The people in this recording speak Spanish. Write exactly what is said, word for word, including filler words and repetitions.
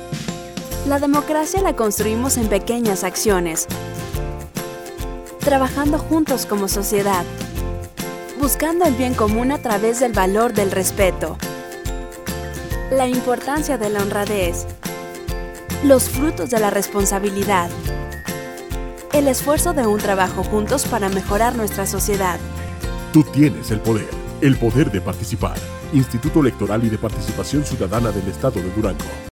La democracia la construimos en pequeñas acciones, trabajando juntos como sociedad, buscando el bien común a través del valor del respeto, la importancia de la honradez, los frutos de la responsabilidad, el esfuerzo de un trabajo juntos para mejorar nuestra sociedad. Tú tienes el poder, el poder de participar. Instituto Electoral y de Participación Ciudadana del Estado de Durango.